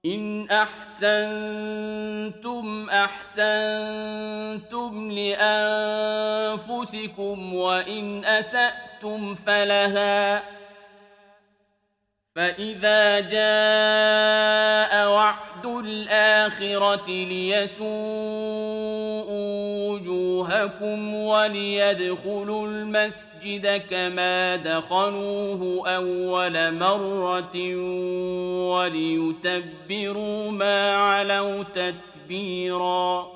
إن أحسنتم أحسنتم لأنفسكم وإن أسأتم فلها فإذا جاء وعد الآخرة ليسوءوا وجوهكم وليدخلوا المسجد كما دخلوه أول مرة وليتبروا ما علوا تتبيراً